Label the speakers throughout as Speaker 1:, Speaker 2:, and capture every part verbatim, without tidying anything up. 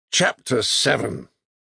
Speaker 1: Chapter seven.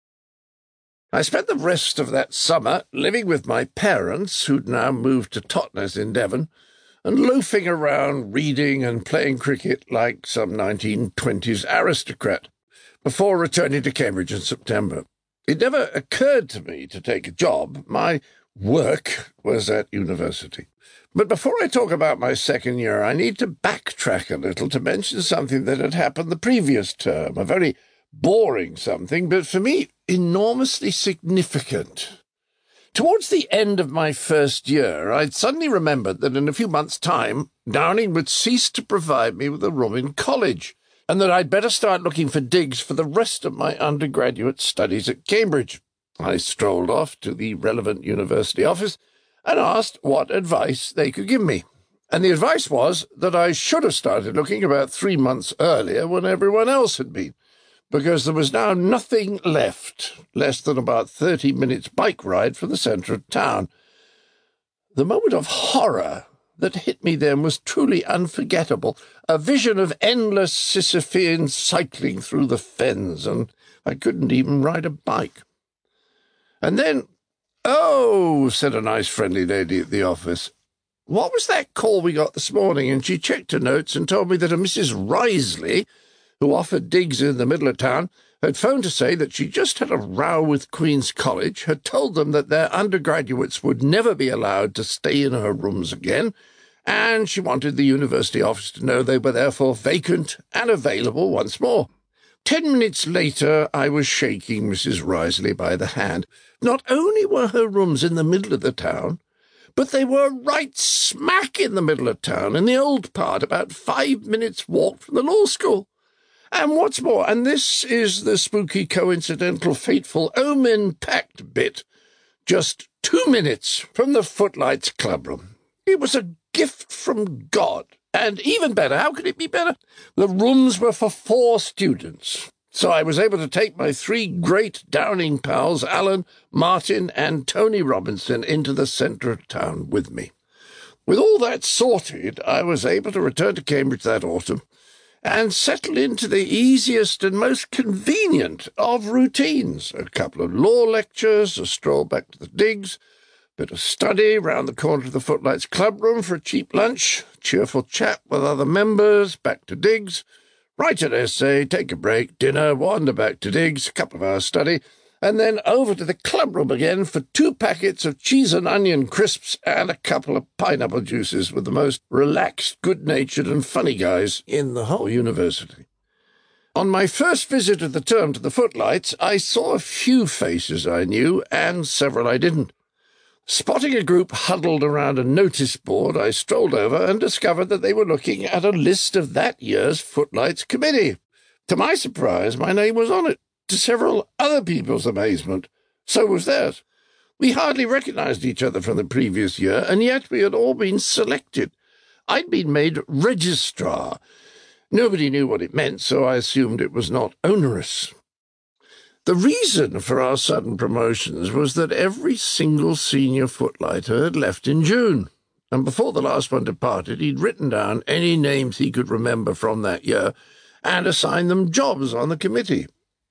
Speaker 1: I spent the rest of that summer living with my parents, who'd now moved to Totnes in Devon, and loafing around reading and playing cricket like some nineteen twenties aristocrat, before returning to Cambridge in September. It never occurred to me to take a job. My work was at university. But before I talk about my second year, I need to backtrack a little to mention something that had happened the previous term, a very boring something, but for me enormously significant. Towards the end of my first year, I'd suddenly remembered that in a few months' time Downing would cease to provide me with a room in college, and that I'd better start looking for digs for the rest of my undergraduate studies at Cambridge. I strolled off to the relevant university office and asked what advice they could give me. And the advice was that I should have started looking about three months earlier when everyone else had been, because there was now nothing left, less than about thirty minutes' bike ride from the centre of town. The moment of horror that hit me then was truly unforgettable, a vision of endless Sisyphean cycling through the fens, and I couldn't even ride a bike. And then, "Oh," said a nice friendly lady at the office, "what was that call we got this morning?" And she checked her notes and told me that a Missus Risley, who offered digs in the middle of town, had phoned to say that she just had a row with Queen's College, had told them that their undergraduates would never be allowed to stay in her rooms again, and she wanted the university office to know they were therefore vacant and available once more. Ten minutes later, I was shaking Missus Risley by the hand. Not only were her rooms in the middle of the town, but they were right smack in the middle of town, in the old part, about five minutes' walk from the law school. And what's more, and this is the spooky, coincidental, fateful, omen-packed bit, just two minutes from the Footlights clubroom. It was a gift from God. And even better, how could it be better? The rooms were for four students. So I was able to take my three great Downing pals, Alan, Martin, and Tony Robinson, into the centre of town with me. With all that sorted, I was able to return to Cambridge that autumn and settle into the easiest and most convenient of routines. A couple of law lectures, a stroll back to the digs, a bit of study round the corner of the Footlights clubroom for a cheap lunch, cheerful chat with other members, back to digs, write an essay, take a break, dinner, wander back to digs, a couple of hours study, and then over to the clubroom again for two packets of cheese and onion crisps and a couple of pineapple juices with the most relaxed, good-natured and funny guys in the whole university. On my first visit of the term to the Footlights, I saw a few faces I knew and several I didn't. Spotting a group huddled around a notice board, I strolled over and discovered that they were looking at a list of that year's Footlights committee. To my surprise, my name was on it. To several other people's amazement, so was theirs. We hardly recognized each other from the previous year, and yet we had all been selected. I'd been made registrar. Nobody knew what it meant, so I assumed it was not onerous. The reason for our sudden promotions was that every single senior footlighter had left in June, and before the last one departed, he'd written down any names he could remember from that year and assigned them jobs on the committee.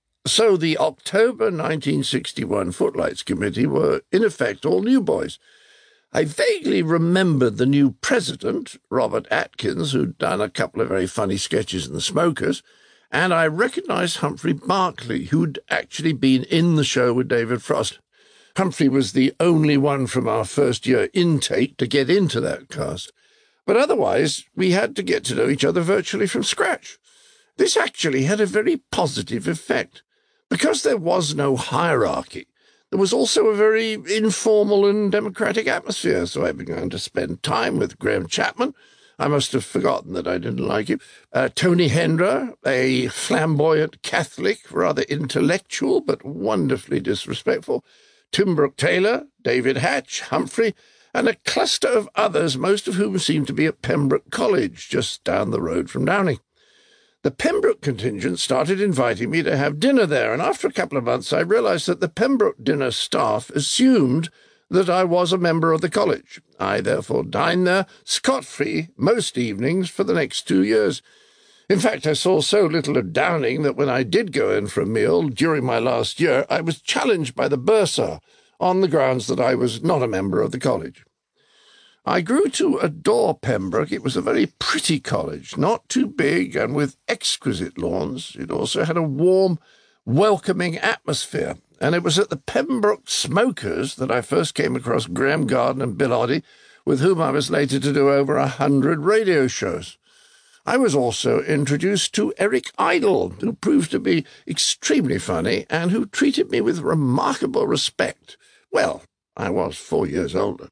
Speaker 1: So the October nineteen sixty-one Footlights Committee were, in effect, all new boys. I vaguely remembered the new president, Robert Atkins, who'd done a couple of very funny sketches in The Smokers, and I recognised Humphrey Barclay, who'd actually been in the show with David Frost. Humphrey was the only one from our first-year intake to get into that cast. But otherwise, we had to get to know each other virtually from scratch. This actually had a very positive effect. Because there was no hierarchy, there was also a very informal and democratic atmosphere, so I began to spend time with Graham Chapman. I must have forgotten that I didn't like him. Uh, Tony Hendra, a flamboyant Catholic, rather intellectual but wonderfully disrespectful. Tim Brooke-Taylor, David Hatch, Humphrey, and a cluster of others, most of whom seemed to be at Pembroke College, just down the road from Downing. The Pembroke contingent started inviting me to have dinner there, and after a couple of months I realised that the Pembroke dinner staff assumed that I was a member of the college. I therefore dined there, scot-free, most evenings for the next two years. In fact, I saw so little of Downing that when I did go in for a meal during my last year, I was challenged by the bursar on the grounds that I was not a member of the college. I grew to adore Pembroke. It was a very pretty college, not too big and with exquisite lawns. It also had a warm, welcoming atmosphere, and it was at the Pembroke Smokers that I first came across Graham Garden and Bill Oddie, with whom I was later to do over a hundred radio shows. I was also introduced to Eric Idle, who proved to be extremely funny and who treated me with remarkable respect. Well, I was four years older.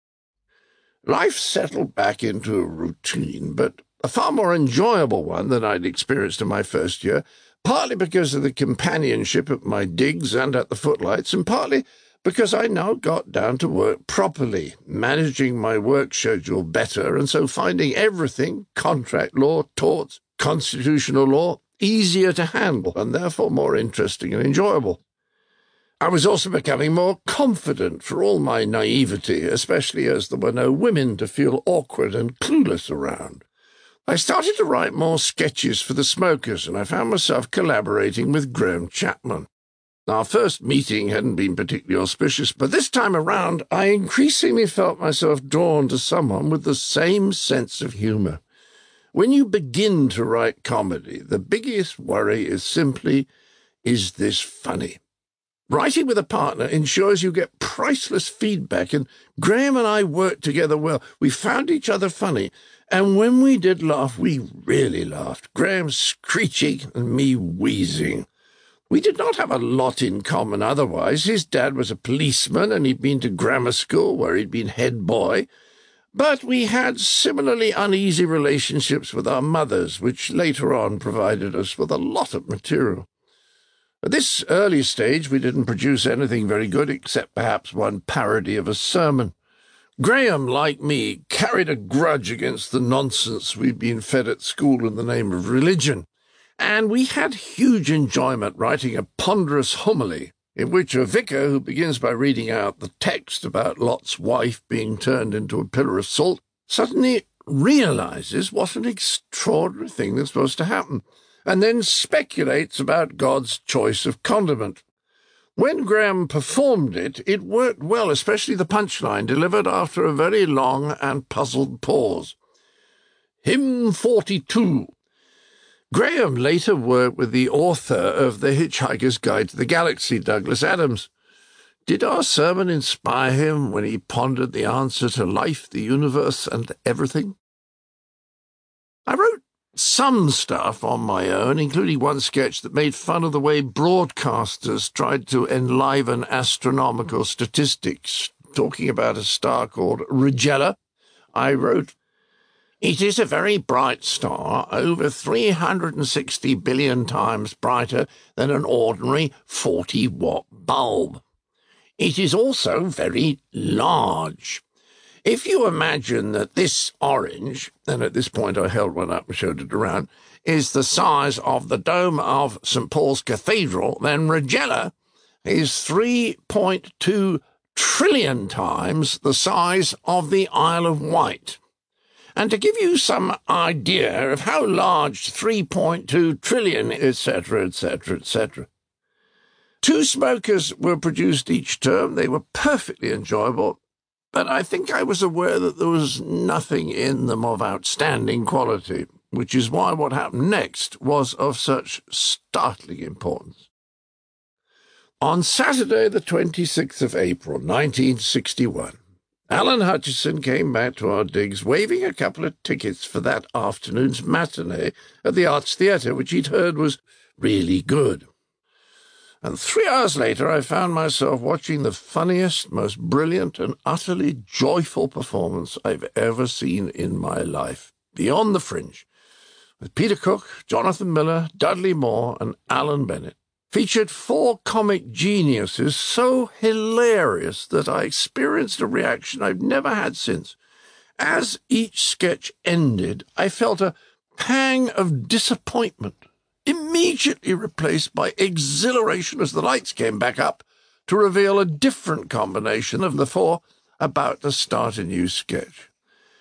Speaker 1: Life settled back into a routine, but a far more enjoyable one than I'd experienced in my first year, partly because of the companionship at my digs and at the footlights, and partly because I now got down to work properly, managing my work schedule better, and so finding everything, contract law, torts, constitutional law, easier to handle, and therefore more interesting and enjoyable. I was also becoming more confident for all my naivety, especially as there were no women to feel awkward and clueless around. I started to write more sketches for the Smokers, and I found myself collaborating with Graham Chapman. Our first meeting hadn't been particularly auspicious, but this time around I increasingly felt myself drawn to someone with the same sense of humour. When you begin to write comedy, the biggest worry is simply, is this funny? Writing with a partner ensures you get priceless feedback, and Graham and I worked together well. We found each other funny, and when we did laugh, we really laughed, Graham screeching and me wheezing. We did not have a lot in common otherwise. His dad was a policeman, and he'd been to grammar school, where he'd been head boy. But we had similarly uneasy relationships with our mothers, which later on provided us with a lot of material. At this early stage, we didn't produce anything very good, except perhaps one parody of a sermon. Graham, like me, carried a grudge against the nonsense we'd been fed at school in the name of religion, and we had huge enjoyment writing a ponderous homily, in which a vicar who begins by reading out the text about Lot's wife being turned into a pillar of salt suddenly realizes what an extraordinary thing that's supposed to happen, and then speculates about God's choice of condiment. When Graham performed it, it worked well, especially the punchline, delivered after a very long and puzzled pause. Hymn forty-two. Graham later worked with the author of The Hitchhiker's Guide to the Galaxy, Douglas Adams. Did our sermon inspire him when he pondered the answer to life, the universe, and everything? I wrote some stuff on my own, including one sketch that made fun of the way broadcasters tried to enliven astronomical statistics, talking about a star called Regella. I wrote, "It is a very bright star, over three hundred sixty billion times brighter than an ordinary forty-watt bulb. It is also very large. If you imagine that this orange," and at this point I held one up and showed it around, "is the size of the dome of Saint Paul's Cathedral, then Regella is three point two trillion times the size of the Isle of Wight. And to give you some idea of how large three point two trillion, et cetera, et cetera, et cetera. Two Smokers were produced each term. They were perfectly enjoyable, but I think I was aware that there was nothing in them of outstanding quality, which is why what happened next was of such startling importance. On Saturday, the twenty-sixth of April, nineteen sixty-one, Alan Hutchison came back to our digs waving a couple of tickets for that afternoon's matinee at the Arts Theatre, which he'd heard was really good. And three hours later I found myself watching the funniest, most brilliant and utterly joyful performance I've ever seen in my life, Beyond the Fringe, with Peter Cook, Jonathan Miller, Dudley Moore and Alan Bennett. Featured four comic geniuses so hilarious that I experienced a reaction I've never had since. As each sketch ended, I felt a pang of disappointment, immediately replaced by exhilaration as the lights came back up to reveal a different combination of the four about to start a new sketch.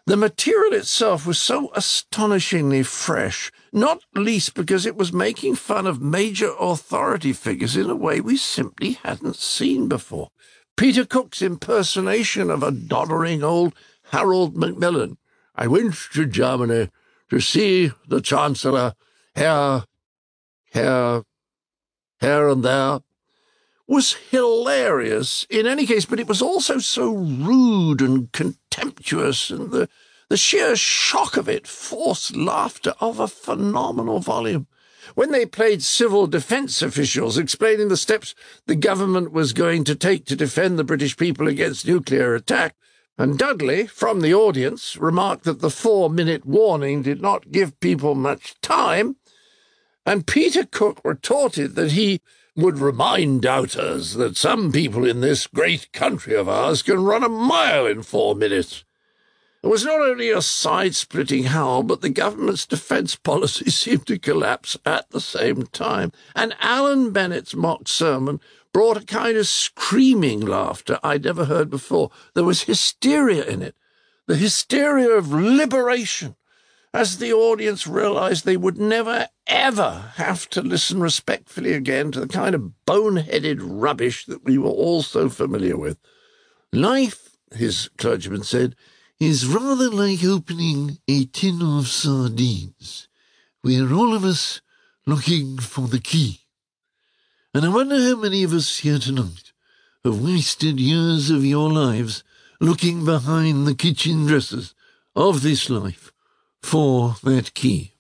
Speaker 1: The material itself was so astonishingly fresh, not least because it was making fun of major authority figures in a way we simply hadn't seen before. Peter Cook's impersonation of a doddering old Harold Macmillan. I went to Germany to see the Chancellor here, here, here and there, was hilarious in any case, but it was also so rude and contemptuous, and the, the sheer shock of it forced laughter of a phenomenal volume. When they played civil defence officials explaining the steps the government was going to take to defend the British people against nuclear attack, and Dudley, from the audience, remarked that the four-minute warning did not give people much time, and Peter Cook retorted that he would remind doubters that some people in this great country of ours can run a mile in four minutes. It was not only a side-splitting howl, but the government's defence policy seemed to collapse at the same time, and Alan Bennett's mock sermon brought a kind of screaming laughter I'd never heard before. There was hysteria in it, the hysteria of liberation, as the audience realised they would never, ever have to listen respectfully again to the kind of boneheaded rubbish that we were all so familiar with. Life, his clergyman said, is rather like opening a tin of sardines. We're all of us looking for the key. And I wonder how many of us here tonight have wasted years of your lives looking behind the kitchen dressers of this life for that key.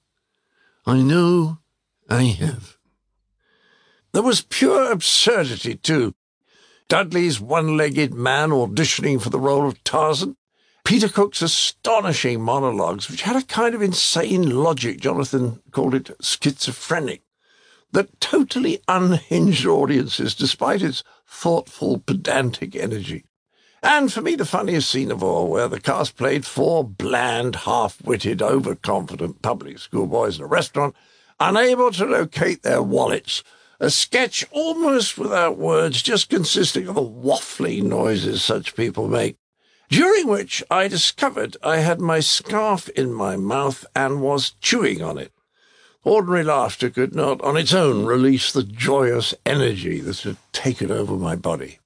Speaker 1: I know I have. There was pure absurdity, too. Dudley's one-legged man auditioning for the role of Tarzan, Peter Cook's astonishing monologues, which had a kind of insane logic, Jonathan called it schizophrenic, that totally unhinged audiences despite its thoughtful, pedantic energy. And for me, the funniest scene of all, where the cast played four bland, half-witted, overconfident public school boys in a restaurant, unable to locate their wallets, a sketch almost without words, just consisting of the waffling noises such people make, during which I discovered I had my scarf in my mouth and was chewing on it. Ordinary laughter could not, on its own, release the joyous energy that had taken over my body.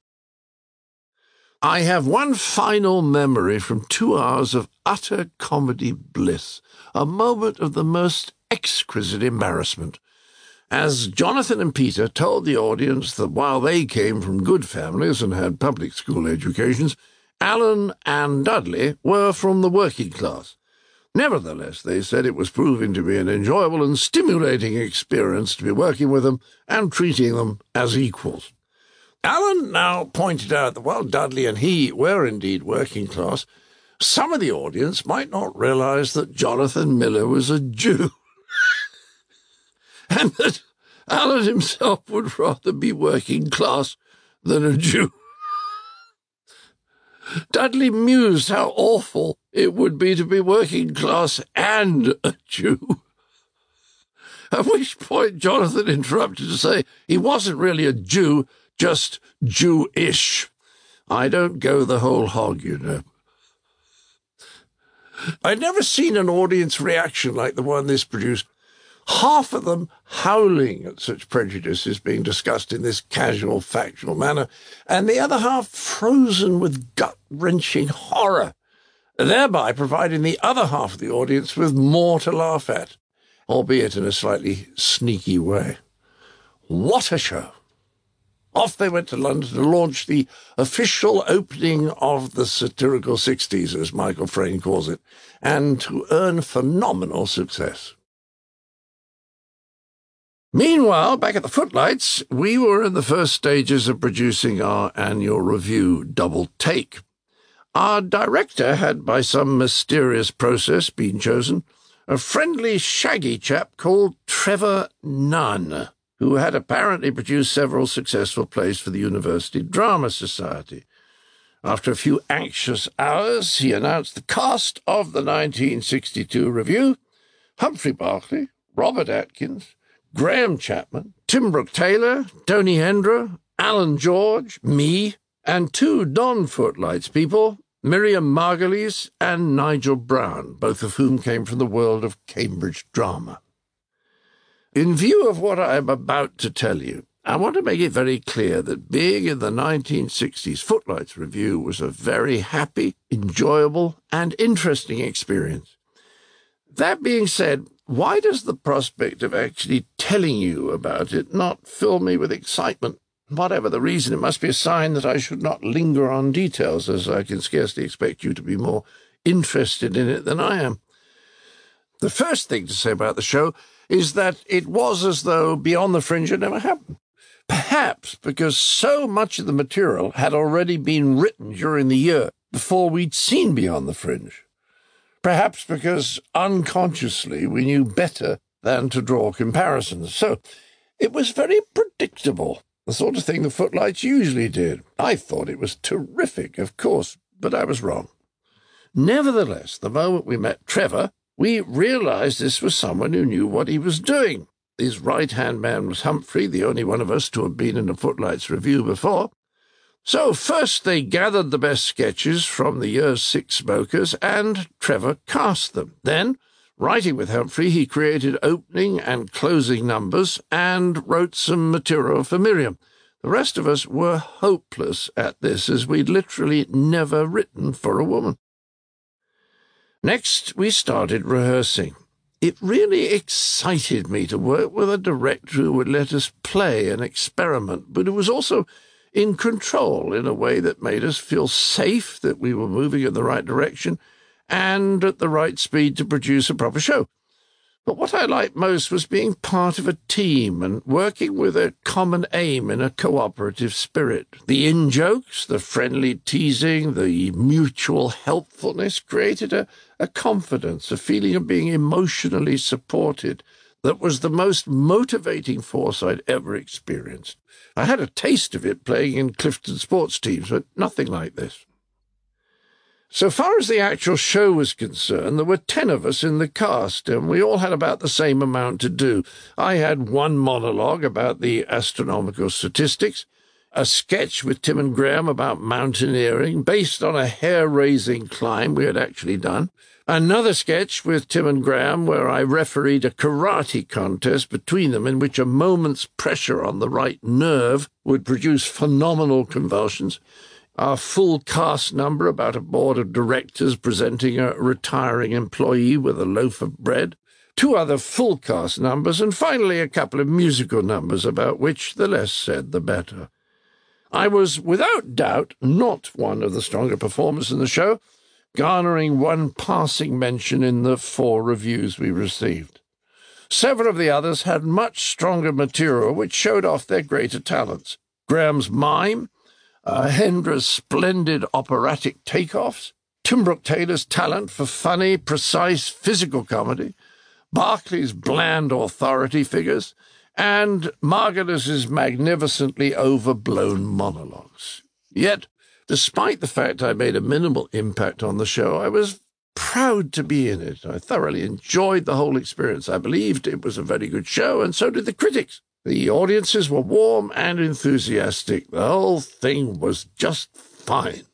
Speaker 1: I have one final memory from two hours of utter comedy bliss, a moment of the most exquisite embarrassment, as Jonathan and Peter told the audience that while they came from good families and had public school educations, Alan and Dudley were from the working class. Nevertheless, they said it was proving to be an enjoyable and stimulating experience to be working with them and treating them as equals. Alan now pointed out that while Dudley and he were indeed working class, some of the audience might not realise that Jonathan Miller was a Jew, and that Alan himself would rather be working class than a Jew. Dudley mused how awful it would be to be working class and a Jew. At which point Jonathan interrupted to say he wasn't really a Jew, just Jewish. I don't go the whole hog, you know. I'd never seen an audience reaction like the one this produced. Half of them howling at such prejudices being discussed in this casual, factual manner, and the other half frozen with gut-wrenching horror, thereby providing the other half of the audience with more to laugh at, albeit in a slightly sneaky way. What a show! Off they went to London to launch the official opening of the satirical sixties, as Michael Frayn calls it, and to earn phenomenal success. Meanwhile, back at the Footlights, we were in the first stages of producing our annual review, Double Take. Our director had, by some mysterious process, been chosen, a friendly, shaggy chap called Trevor Nunn, who had apparently produced several successful plays for the University Drama Society. After a few anxious hours, he announced the cast of the nineteen sixty-two review: Humphrey Barclay, Robert Atkins, Graham Chapman, Tim Brooke-Taylor, Tony Hendra, Alan George, me, and two non-Footlights people, Miriam Margolyes and Nigel Brown, both of whom came from the world of Cambridge drama. In view of what I am about to tell you, I want to make it very clear that being in the nineteen sixties Footlights Revue was a very happy, enjoyable, and interesting experience. That being said, why does the prospect of actually telling you about it not fill me with excitement? Whatever the reason, it must be a sign that I should not linger on details, as I can scarcely expect you to be more interested in it than I am. The first thing to say about the show is that it was as though Beyond the Fringe had never happened. Perhaps because so much of the material had already been written during the year before we'd seen Beyond the Fringe. Perhaps because unconsciously we knew better than to draw comparisons. So it was very predictable, the sort of thing the Footlights usually did. I thought it was terrific, of course, but I was wrong. Nevertheless, the moment we met Trevor, we realized this was someone who knew what he was doing. His right-hand man was Humphrey, the only one of us to have been in a Footlights Revue before. So first they gathered the best sketches from the year's six smokers, and Trevor cast them. Then, writing with Humphrey, he created opening and closing numbers and wrote some material for Miriam. The rest of us were hopeless at this, as we'd literally never written for a woman. Next, we started rehearsing. It really excited me to work with a director who would let us play and experiment, but who was also in control in a way that made us feel safe that we were moving in the right direction and at the right speed to produce a proper show. But what I liked most was being part of a team and working with a common aim in a cooperative spirit. The in-jokes, the friendly teasing, the mutual helpfulness created a, a confidence, a feeling of being emotionally supported that was the most motivating force I'd ever experienced. I had a taste of it playing in Clifton sports teams, but nothing like this. So far as the actual show was concerned, there were ten of us in the cast, and we all had about the same amount to do. I had one monologue about the astronomical statistics, a sketch with Tim and Graham about mountaineering, based on a hair-raising climb we had actually done, another sketch with Tim and Graham where I refereed a karate contest between them in which a moment's pressure on the right nerve would produce phenomenal convulsions, our full cast number about a board of directors presenting a retiring employee with a loaf of bread, two other full cast numbers, and finally a couple of musical numbers about which the less said the better. I was, without doubt, not one of the stronger performers in the show, garnering one passing mention in the four reviews we received. Several of the others had much stronger material which showed off their greater talents. Graham's mime, Uh, Hendra's splendid operatic takeoffs, Tim Brooke-Taylor's talent for funny, precise physical comedy, Barclay's bland authority figures, and Margolyes's magnificently overblown monologues. Yet, despite the fact I made a minimal impact on the show, I was proud to be in it. I thoroughly enjoyed the whole experience. I believed it was a very good show, and so did the critics. The audiences were warm and enthusiastic. The whole thing was just fine.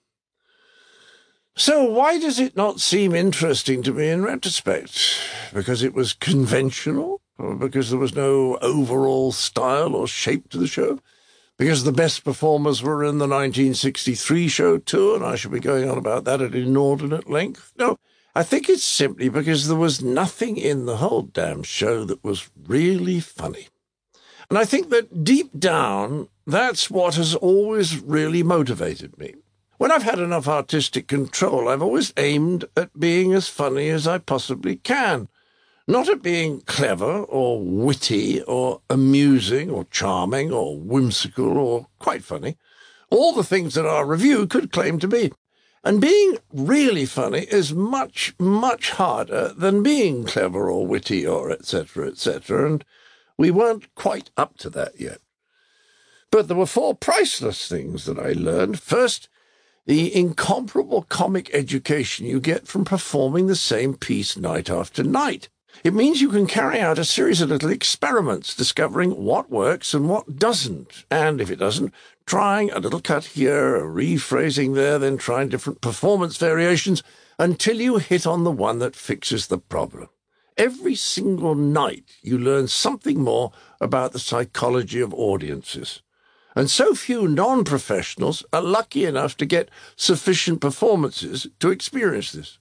Speaker 1: So why does it not seem interesting to me in retrospect? Because it was conventional? Or because there was no overall style or shape to the show? Because the best performers were in the nineteen sixty-three show too, and I should be going on about that at inordinate length? No, I think it's simply because there was nothing in the whole damn show that was really funny. And I think that deep down, that's what has always really motivated me. When I've had enough artistic control, I've always aimed at being as funny as I possibly can, not at being clever or witty or amusing or charming or whimsical or quite funny, all the things that our review could claim to be. And being really funny is much, much harder than being clever or witty or et cetera, et cetera, and we weren't quite up to that yet. But there were four priceless things that I learned. First, the incomparable comic education you get from performing the same piece night after night. It means you can carry out a series of little experiments, discovering what works and what doesn't, and if it doesn't, trying a little cut here, a rephrasing there, then trying different performance variations until you hit on the one that fixes the problem. Every single night you learn something more about the psychology of audiences. And so few non-professionals are lucky enough to get sufficient performances to experience this.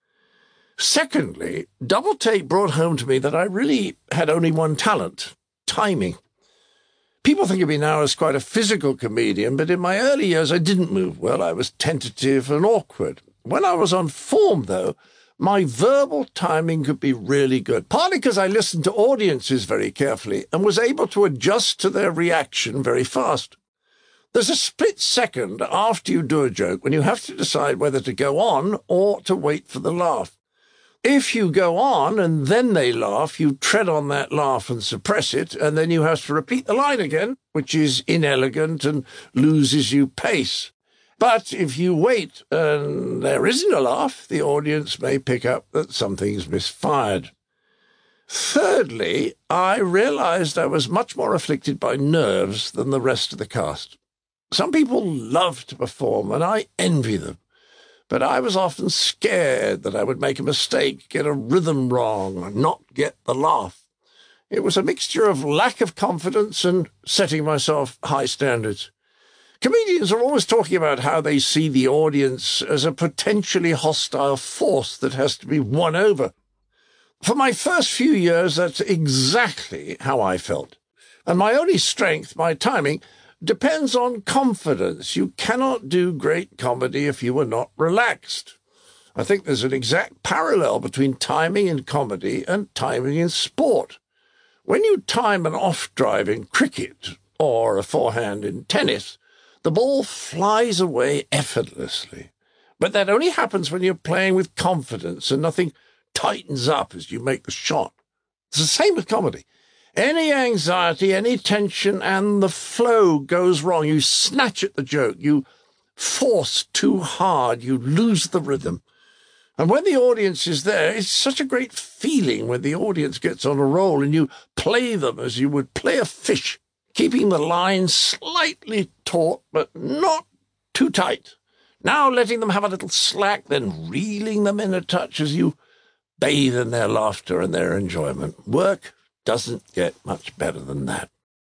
Speaker 1: Secondly, Double Take brought home to me that I really had only one talent: timing. People think of me now as quite a physical comedian, but in my early years I didn't move well. I was tentative and awkward. When I was on form, though, my verbal timing could be really good, partly because I listened to audiences very carefully and was able to adjust to their reaction very fast. There's a split second after you do a joke when you have to decide whether to go on or to wait for the laugh. If you go on and then they laugh, you tread on that laugh and suppress it, and then you have to repeat the line again, which is inelegant and loses you pace. But if you wait and there isn't a laugh, the audience may pick up that something's misfired. Thirdly, I realized I was much more afflicted by nerves than the rest of the cast. Some people love to perform, and I envy them. But I was often scared that I would make a mistake, get a rhythm wrong, and not get the laugh. It was a mixture of lack of confidence and setting myself high standards. Comedians are always talking about how they see the audience as a potentially hostile force that has to be won over. For my first few years, that's exactly how I felt. And my only strength, my timing, depends on confidence. You cannot do great comedy if you are not relaxed. I think there's an exact parallel between timing in comedy and timing in sport. When you time an off-drive in cricket or a forehand in tennis, the ball flies away effortlessly. But that only happens when you're playing with confidence and nothing tightens up as you make the shot. It's the same with comedy. Any anxiety, any tension, and the flow goes wrong. You snatch at the joke. You force too hard. You lose the rhythm. And when the audience is there, it's such a great feeling when the audience gets on a roll and you play them as you would play a fish, keeping the line slightly taut, but not too tight. Now letting them have a little slack, then reeling them in a touch as you bathe in their laughter and their enjoyment. Work doesn't get much better than that.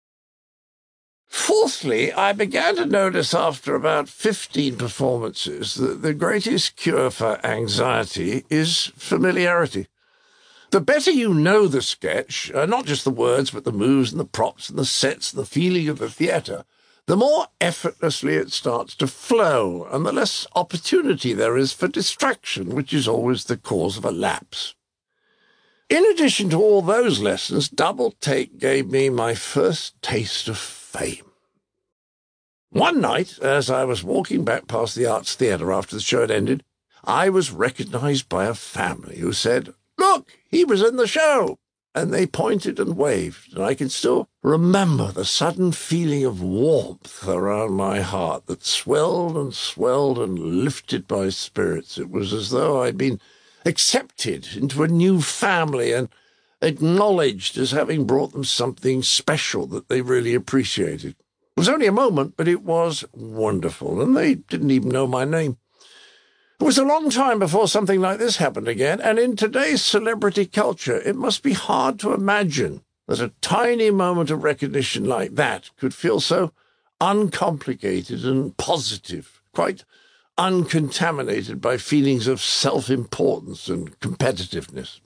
Speaker 1: Fourthly, I began to notice after about fifteen performances that the greatest cure for anxiety is familiarity. The better you know the sketch, uh, not just the words, but the moves and the props and the sets and the feeling of the theatre, the more effortlessly it starts to flow, and the less opportunity there is for distraction, which is always the cause of a lapse. In addition to all those lessons, Double Take gave me my first taste of fame. One night, as I was walking back past the Arts Theatre after the show had ended, I was recognised by a family who said, "Look, he was in the show!" And they pointed and waved, and I can still remember the sudden feeling of warmth around my heart that swelled and swelled and lifted my spirits. It was as though I'd been accepted into a new family and acknowledged as having brought them something special that they really appreciated. It was only a moment, but it was wonderful, and they didn't even know my name. It was a long time before something like this happened again, and in today's celebrity culture, it must be hard to imagine that a tiny moment of recognition like that could feel so uncomplicated and positive, quite uncontaminated by feelings of self-importance and competitiveness.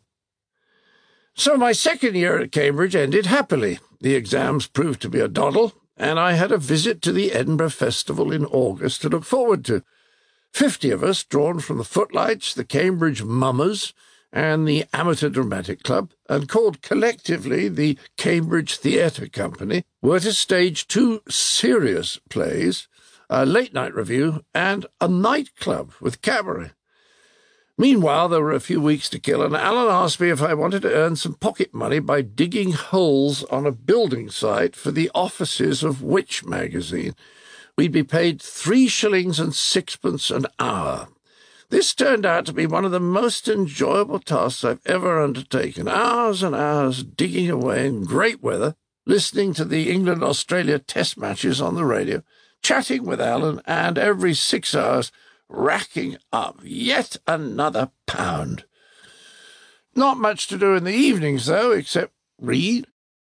Speaker 1: So my second year at Cambridge ended happily. The exams proved to be a doddle, and I had a visit to the Edinburgh Festival in August to look forward to. Fifty of us, drawn from the Footlights, the Cambridge Mummers, and the Amateur Dramatic Club, and called collectively the Cambridge Theatre Company, were to stage two serious plays, a late-night review, and a nightclub with cabaret. Meanwhile, there were a few weeks to kill, and Alan asked me if I wanted to earn some pocket money by digging holes on a building site for the offices of Witch magazine. We'd be paid three shillings and sixpence an hour. This turned out to be one of the most enjoyable tasks I've ever undertaken. Hours and hours digging away in great weather, listening to the England-Australia test matches on the radio, chatting with Alan, and every six hours racking up yet another pound. Not much to do in the evenings, though, except read.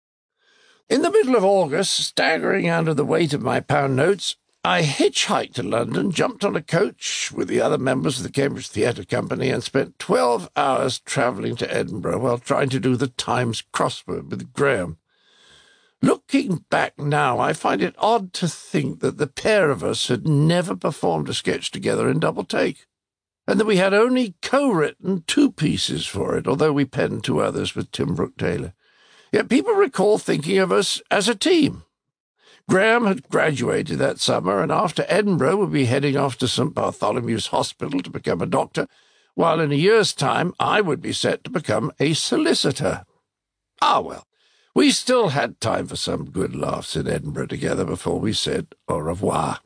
Speaker 1: In the middle of August, staggering under the weight of my pound notes, I hitchhiked to London, jumped on a coach with the other members of the Cambridge Theatre Company, and spent twelve hours travelling to Edinburgh while trying to do the Times crossword with Graham. Looking back now, I find it odd to think that the pair of us had never performed a sketch together in double take, and that we had only co-written two pieces for it, although we penned two others with Tim Brooke-Taylor. Yet people recall thinking of us as a team. Graham had graduated that summer, and after Edinburgh would be heading off to St Bartholomew's Hospital to become a doctor, while in a year's time I would be set to become a solicitor. Ah, well, we still had time for some good laughs in Edinburgh together before we said au revoir.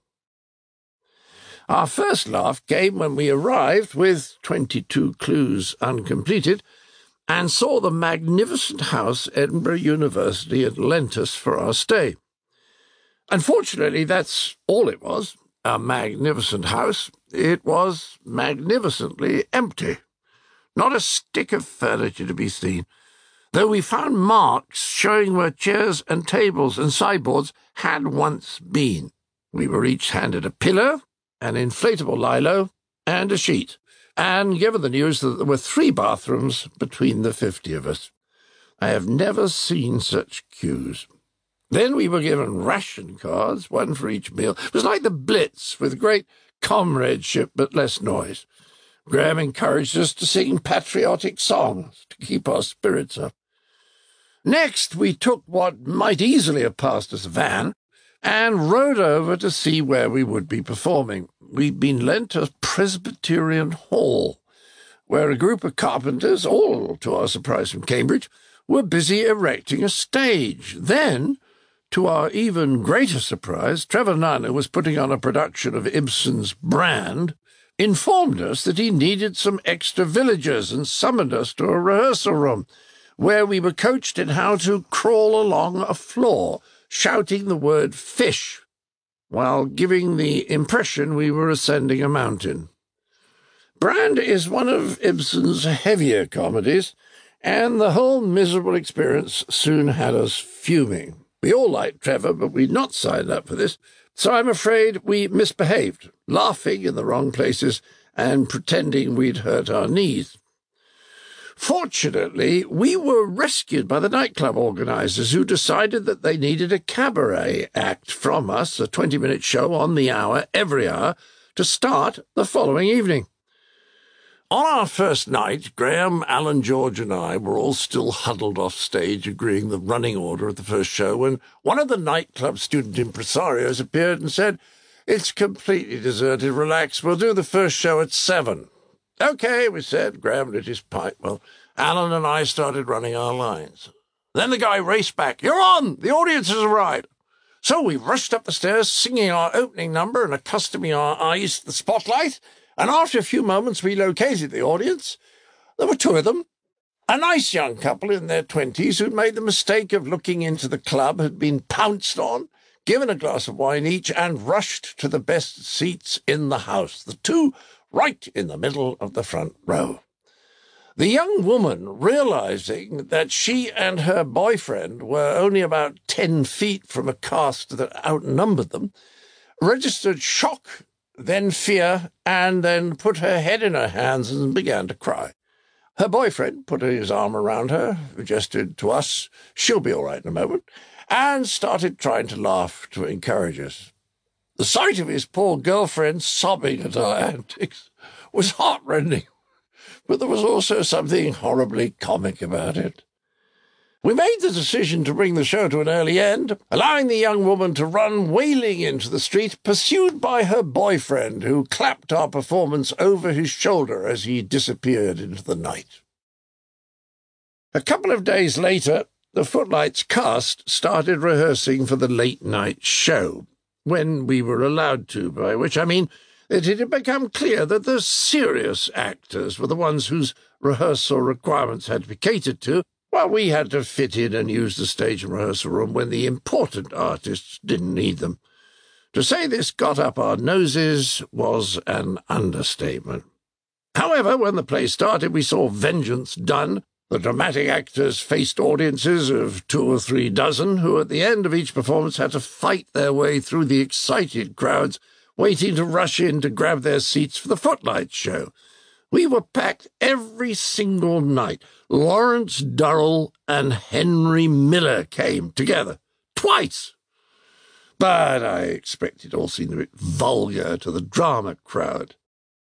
Speaker 1: Our first laugh came when we arrived, with twenty-two clues uncompleted, and saw the magnificent house Edinburgh University had lent us for our stay. Unfortunately, that's all it was, a magnificent house. It was magnificently empty. Not a stick of furniture to be seen, though we found marks showing where chairs and tables and sideboards had once been. We were each handed a pillow, an inflatable lilo, and a sheet, and given the news that there were three bathrooms between the fifty of us. I have never seen such queues. Then we were given ration cards, one for each meal. It was like the Blitz, with great comradeship but less noise. Graham encouraged us to sing patriotic songs to keep our spirits up. Next, we took what might easily have passed as a van and rode over to see where we would be performing. We'd been lent a Presbyterian hall, where a group of carpenters, all to our surprise from Cambridge, were busy erecting a stage. Then, to our even greater surprise, Trevor Nunn, who was putting on a production of Ibsen's Brand, informed us that he needed some extra villagers and summoned us to a rehearsal room, where we were coached in how to crawl along a floor, shouting the word fish, while giving the impression we were ascending a mountain. Brand is one of Ibsen's heavier comedies, and the whole miserable experience soon had us fuming. We all liked Trevor, but we'd not signed up for this, so I'm afraid we misbehaved, laughing in the wrong places and pretending we'd hurt our knees. Fortunately, we were rescued by the nightclub organisers, who decided that they needed a cabaret act from us, a twenty-minute show on the hour, every hour, to start the following evening. On our first night, Graham, Alan, George and I were all still huddled off stage agreeing the running order of the first show when one of the nightclub student impresarios appeared and said, "It's completely deserted, relax, we'll do the first show at seven." "OK," we said. Graham lit his pipe. Well, Alan and I started running our lines. Then the guy raced back. "You're on! The audience has arrived!" So we rushed up the stairs, singing our opening number and accustoming our eyes to the spotlight, and after a few moments we located the audience. There were two of them. A nice young couple in their twenties who'd made the mistake of looking into the club, had been pounced on, given a glass of wine each, and rushed to the best seats in the house, the two right in the middle of the front row. The young woman, realizing that she and her boyfriend were only about ten feet from a cast that outnumbered them, registered shock, then fear, and then put her head in her hands and began to cry. Her boyfriend put his arm around her, gestured to us, "She'll be all right in a moment," and started trying to laugh to encourage us. The sight of his poor girlfriend sobbing at our antics was heartrending, but there was also something horribly comic about it. We made the decision to bring the show to an early end, allowing the young woman to run wailing into the street, pursued by her boyfriend, who clapped our performance over his shoulder as he disappeared into the night. A couple of days later, the Footlights cast started rehearsing for the late-night show, when we were allowed to, by which I mean It had become clear that the serious actors were the ones whose rehearsal requirements had to be catered to, while we had to fit in and use the stage and rehearsal room when the important artists didn't need them. To say this got up our noses was an understatement. However, when the play started, we saw vengeance done. The dramatic actors faced audiences of two or three dozen, who at the end of each performance had to fight their way through the excited crowds, waiting to rush in to grab their seats for the Footlights show. We were packed every single night. Lawrence Durrell and Henry Miller came together, twice. But I expect it all seemed a bit vulgar to the drama crowd.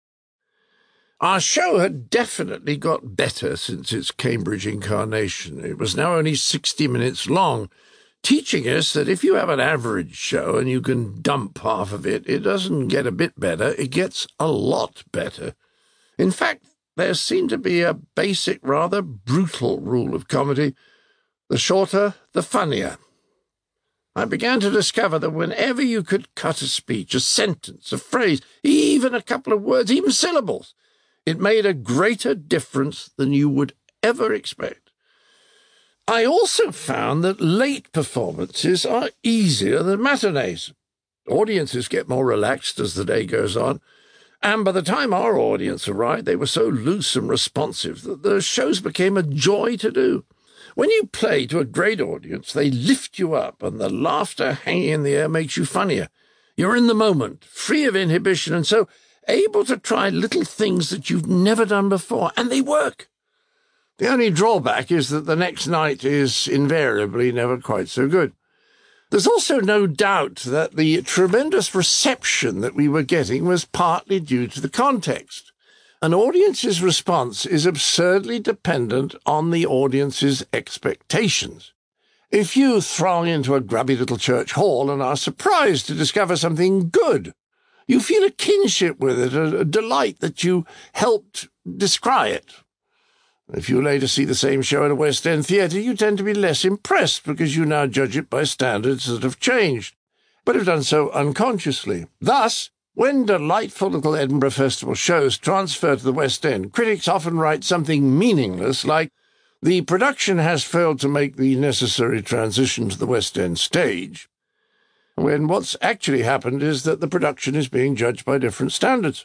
Speaker 1: Our show had definitely got better since its Cambridge incarnation. It was now only sixty minutes long, teaching us that if you have an average show and you can dump half of it, it doesn't get a bit better, it gets a lot better. In fact, there seemed to be a basic, rather brutal rule of comedy: the shorter, the funnier. I began to discover that whenever you could cut a speech, a sentence, a phrase, even a couple of words, even syllables, it made a greater difference than you would ever expect. I also found that late performances are easier than matinees. Audiences get more relaxed as the day goes on, and by the time our audience arrived, they were so loose and responsive that the shows became a joy to do. When you play to a great audience, they lift you up, and the laughter hanging in the air makes you funnier. You're in the moment, free of inhibition, and so able to try little things that you've never done before, and they work. The only drawback is that the next night is invariably never quite so good. There's also no doubt that the tremendous reception that we were getting was partly due to the context. An audience's response is absurdly dependent on the audience's expectations. If you throng into a grubby little church hall and are surprised to discover something good, you feel a kinship with it, a, a delight that you helped descry it. If you later see the same show at a West End theatre, you tend to be less impressed because you now judge it by standards that have changed, but have done so unconsciously. Thus, when delightful little Edinburgh Festival shows transfer to the West End, critics often write something meaningless like, "The production has failed to make the necessary transition to the West End stage," when what's actually happened is that the production is being judged by different standards.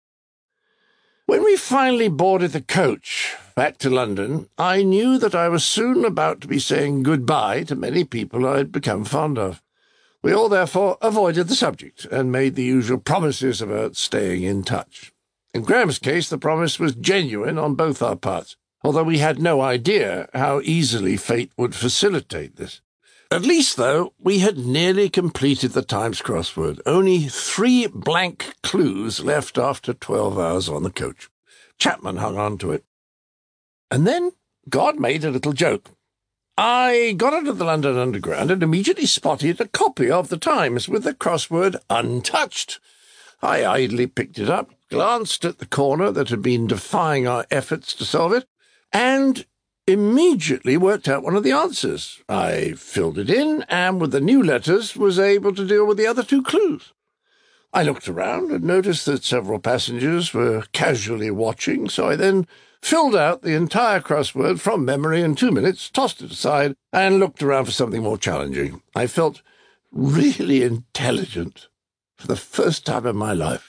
Speaker 1: When we finally boarded the coach back to London, I knew that I was soon about to be saying goodbye to many people I had become fond of. We all therefore avoided the subject and made the usual promises about staying in touch. In Graham's case, the promise was genuine on both our parts, although we had no idea how easily fate would facilitate this. At least, though, we had nearly completed the Times crossword, only three blank clues left after twelve hours on the coach. Chapman hung on to it. And then God made a little joke. I got onto the London Underground and immediately spotted a copy of the Times with the crossword untouched. I idly picked it up, glanced at the corner that had been defying our efforts to solve it, and immediately worked out one of the answers. I filled it in, and with the new letters was able to deal with the other two clues. I looked around and noticed that several passengers were casually watching, so I then filled out the entire crossword from memory in two minutes, tossed it aside, and looked around for something more challenging. I felt really intelligent for the first time in my life.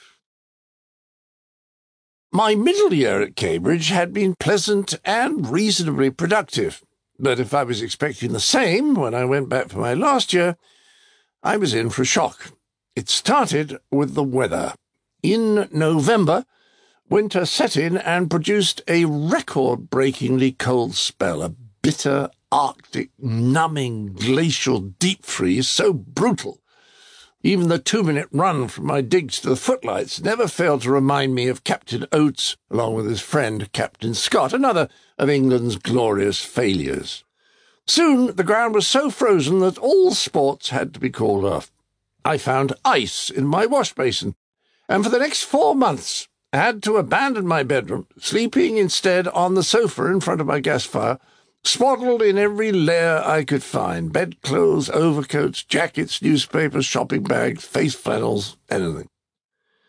Speaker 1: My middle year at Cambridge had been pleasant and reasonably productive, but if I was expecting the same when I went back for my last year, I was in for a shock. It started with the weather. In November, winter set in and produced a record-breakingly cold spell, a bitter, arctic, numbing, glacial deep freeze so brutal. Even the two-minute run from my digs to the Footlights never failed to remind me of Captain Oates, along with his friend Captain Scott, another of England's glorious failures. Soon the ground was so frozen that all sports had to be called off. I found ice in my wash basin, and for the next four months had to abandon my bedroom, sleeping instead on the sofa in front of my gas fire, swaddled in every layer I could find, bedclothes, overcoats, jackets, newspapers, shopping bags, face flannels, anything.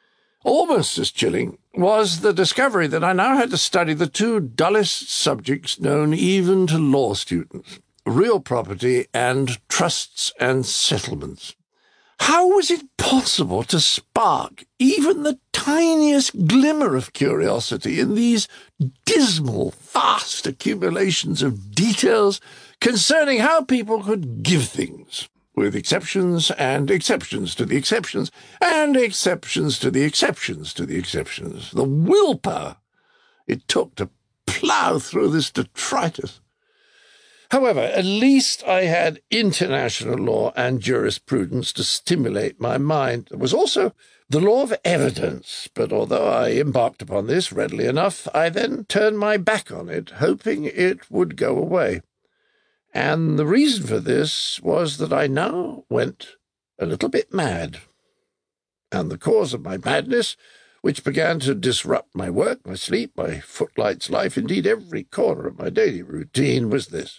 Speaker 1: Almost as chilling was the discovery that I now had to study the two dullest subjects known even to law students, real property and trusts and settlements. How was it possible to spark even the tiniest glimmer of curiosity in these dismal, vast accumulations of details concerning how people could give things, with exceptions and exceptions to the exceptions, and exceptions to the exceptions to the exceptions? The willpower it took to plough through this detritus. However, at least I had international law and jurisprudence to stimulate my mind. There was also the law of evidence, but although I embarked upon this readily enough, I then turned my back on it, hoping it would go away. And the reason for this was that I now went a little bit mad. And the cause of my madness, which began to disrupt my work, my sleep, my footlights life, indeed every corner of my daily routine, was this.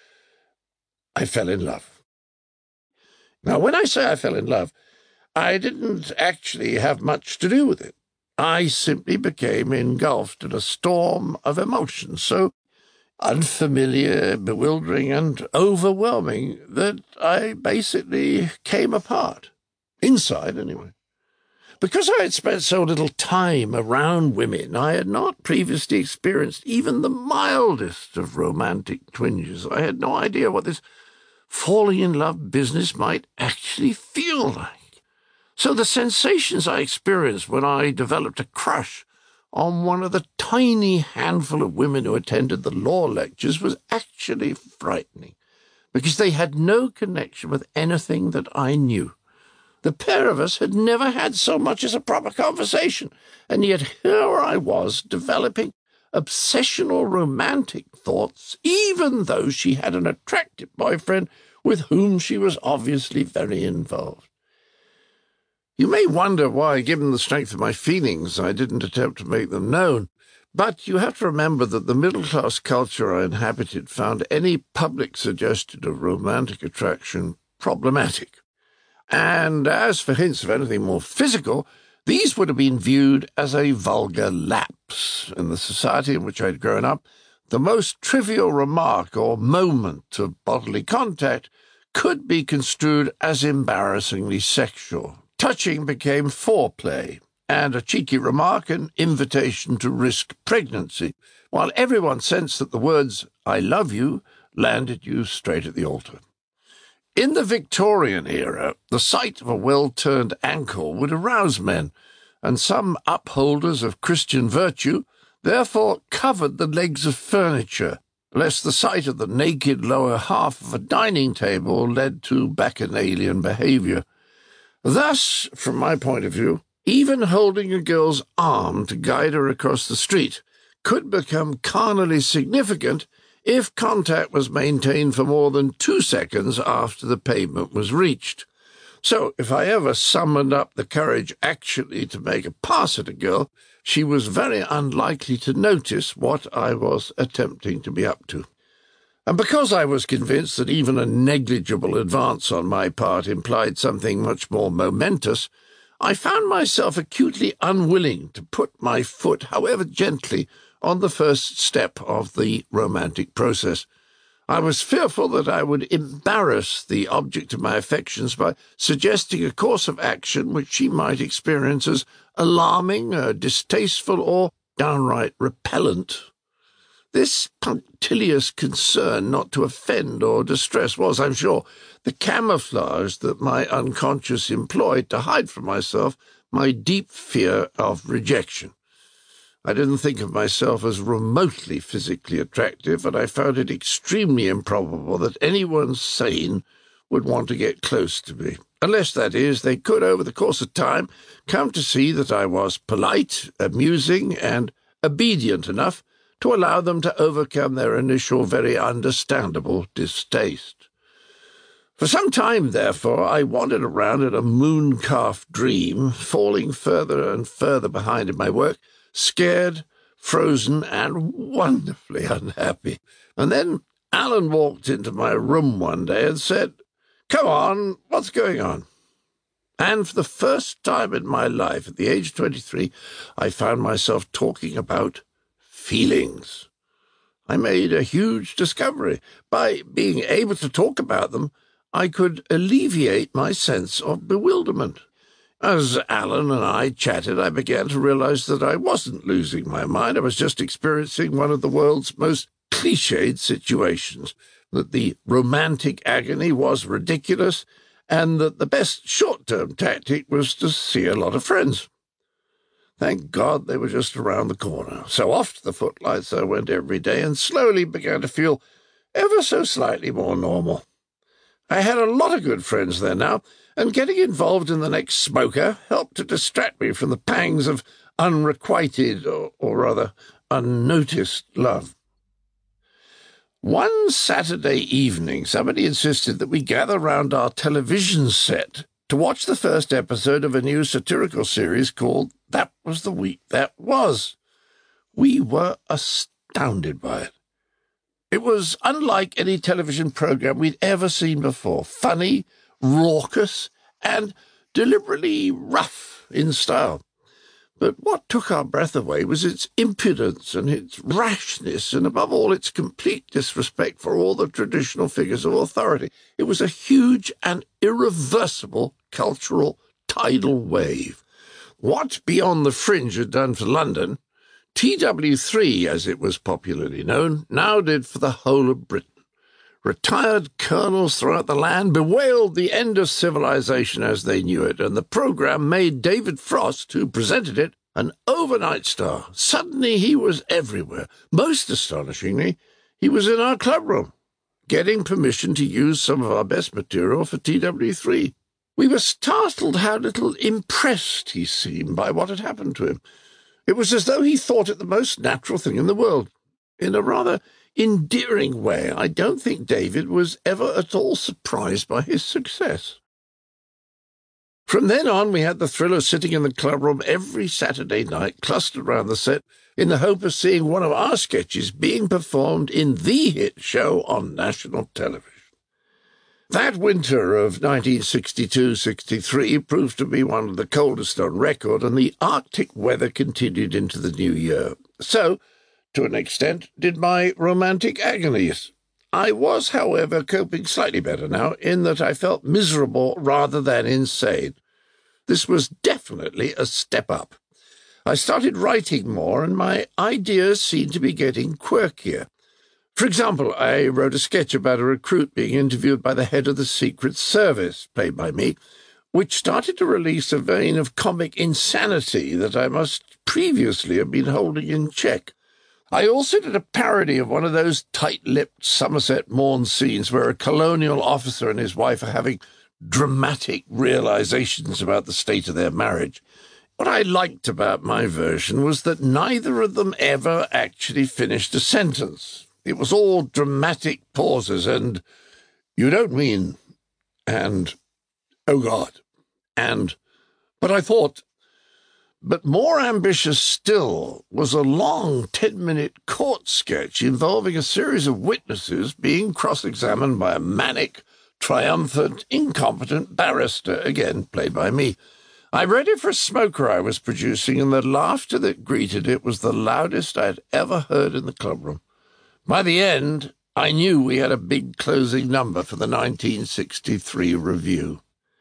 Speaker 1: I fell in love. Now, when I say I fell in love, I didn't actually have much to do with it. I simply became engulfed in a storm of emotions so unfamiliar, bewildering, and overwhelming that I basically came apart. Inside, anyway. Because I had spent so little time around women, I had not previously experienced even the mildest of romantic twinges. I had no idea what this falling in love business might actually feel like. So the sensations I experienced when I developed a crush on one of the tiny handful of women who attended the law lectures was actually frightening, because they had no connection with anything that I knew. The pair of us had never had so much as a proper conversation, and yet here I was developing obsessional romantic thoughts, even though she had an attractive boyfriend with whom she was obviously very involved. You may wonder why, given the strength of my feelings, I didn't attempt to make them known, but you have to remember that the middle-class culture I inhabited found any public suggestion of romantic attraction problematic. And as for hints of anything more physical, these would have been viewed as a vulgar lapse. In the society in which I had grown up, the most trivial remark or moment of bodily contact could be construed as embarrassingly sexual. Touching became foreplay, and a cheeky remark an invitation to risk pregnancy, while everyone sensed that the words, "I love you," landed you straight at the altar. In the Victorian era, the sight of a well-turned ankle would arouse men, and some upholders of Christian virtue therefore covered the legs of furniture, lest the sight of the naked lower half of a dining table led to bacchanalian behaviour. Thus, from my point of view, even holding a girl's arm to guide her across the street could become carnally significant if contact was maintained for more than two seconds after the pavement was reached. So, if I ever summoned up the courage actually to make a pass at a girl, she was very unlikely to notice what I was attempting to be up to. And because I was convinced that even a negligible advance on my part implied something much more momentous, I found myself acutely unwilling to put my foot, however gently, on the first step of the romantic process. I was fearful that I would embarrass the object of my affections by suggesting a course of action which she might experience as alarming, uh, distasteful, or downright repellent. This punctilious concern not to offend or distress was, I'm sure, the camouflage that my unconscious employed to hide from myself my deep fear of rejection. I didn't think of myself as remotely physically attractive, and I found it extremely improbable that anyone sane would want to get close to me, unless, that is, they could, over the course of time, come to see that I was polite, amusing, and obedient enough to allow them to overcome their initial very understandable distaste. For some time, therefore, I wandered around in a moon-calf dream, falling further and further behind in my work, scared, frozen, and wonderfully unhappy. And then Alan walked into my room one day and said, "Come on, what's going on?" And for the first time in my life, at the age of twenty-three, I found myself talking about feelings. I made a huge discovery. By being able to talk about them, I could alleviate my sense of bewilderment. As Alan and I chatted, I began to realize that I wasn't losing my mind. I was just experiencing one of the world's most cliched situations, that the romantic agony was ridiculous, and that the best short-term tactic was to see a lot of friends. Thank God they were just around the corner. So off to the footlights I went every day and slowly began to feel ever so slightly more normal. I had a lot of good friends there now, and getting involved in the next smoker helped to distract me from the pangs of unrequited, or, or rather, unnoticed love. One Saturday evening, somebody insisted that we gather round our television set to watch the first episode of a new satirical series called That Was the Week That Was. We were astounded by it. It was unlike any television program we'd ever seen before, funny, raucous, and deliberately rough in style. But what took our breath away was its impudence and its rashness, and above all, its complete disrespect for all the traditional figures of authority. It was a huge and irreversible cultural tidal wave. What Beyond the Fringe had done for London, T W three, as it was popularly known, now did for the whole of Britain. Retired colonels throughout the land bewailed the end of civilization as they knew it, and the programme made David Frost, who presented it, an overnight star. Suddenly he was everywhere. Most astonishingly, he was in our clubroom, getting permission to use some of our best material for T W three. We were startled how little impressed he seemed by what had happened to him. It was as though he thought it the most natural thing in the world. In a rather endearing way, I don't think David was ever at all surprised by his success. From then on, we had the thrill of sitting in the clubroom every Saturday night, clustered round the set, in the hope of seeing one of our sketches being performed in the hit show on national television. That winter of nineteen sixty-two sixty-three proved to be one of the coldest on record, and the Arctic weather continued into the new year. So, to an extent, did my romantic agonies. I was, however, coping slightly better now, in that I felt miserable rather than insane. This was definitely a step up. I started writing more, and my ideas seemed to be getting quirkier. For example, I wrote a sketch about a recruit being interviewed by the head of the Secret Service, played by me, which started to release a vein of comic insanity that I must previously have been holding in check. I also did a parody of one of those tight-lipped Somerset Maugham scenes where a colonial officer and his wife are having dramatic realizations about the state of their marriage. What I liked about my version was that neither of them ever actually finished a sentence. It was all dramatic pauses and, "You don't mean," and, "Oh, God," and, "But I thought." But more ambitious still was a long ten-minute court sketch involving a series of witnesses being cross-examined by a manic, triumphant, incompetent barrister, again played by me. I read it for a smoker I was producing, and the laughter that greeted it was the loudest I had ever heard in the clubroom. By the end, I knew we had a big closing number for the nineteen sixty-three review.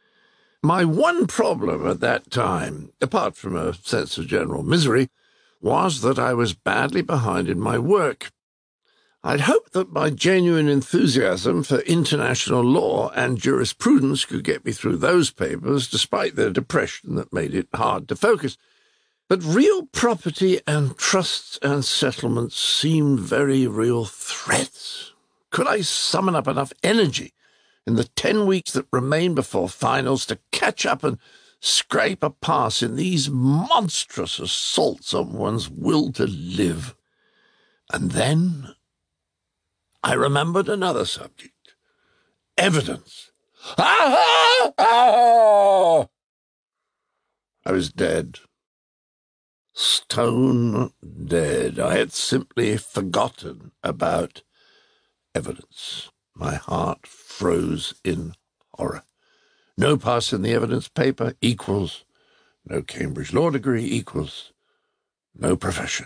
Speaker 1: My one problem at that time, apart from a sense of general misery, was that I was badly behind in my work. I'd hoped that my genuine enthusiasm for international law and jurisprudence could get me through those papers, despite the depression that made it hard to focus. But real property and trusts and settlements seemed very real threats. Could I summon up enough energy in the ten weeks that remained before finals to catch up and scrape a pass in these monstrous assaults on one's will to live? And then I remembered another subject. Evidence. Ah! Ah! I was dead. Stone dead. I had simply forgotten about evidence. My heart froze in horror. No pass in the evidence paper equals no Cambridge law degree equals no profession.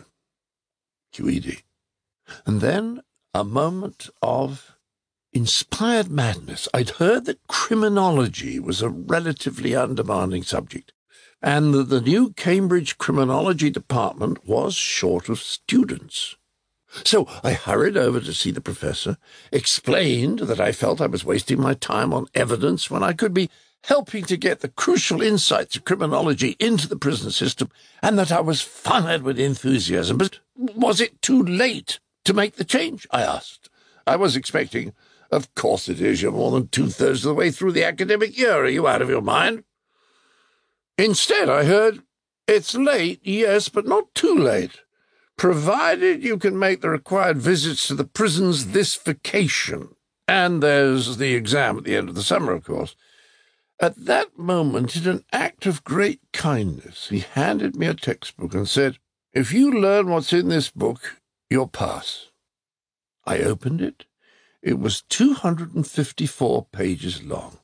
Speaker 1: Q E D. And then a moment of inspired madness. I'd heard that criminology was a relatively undemanding subject, and that the new Cambridge Criminology Department was short of students. So I hurried over to see the professor, explained that I felt I was wasting my time on evidence when I could be helping to get the crucial insights of criminology into the prison system, and that I was fired with enthusiasm. But was it too late to make the change? I asked. I was expecting, of course it is, you're more than two-thirds of the way through the academic year. Are you out of your mind? Instead, I heard, it's late, yes, but not too late, provided you can make the required visits to the prisons this vacation. And there's the exam at the end of the summer, of course. At that moment, in an act of great kindness, he handed me a textbook and said, if you learn what's in this book, you'll pass. I opened it. It was two hundred fifty-four pages long.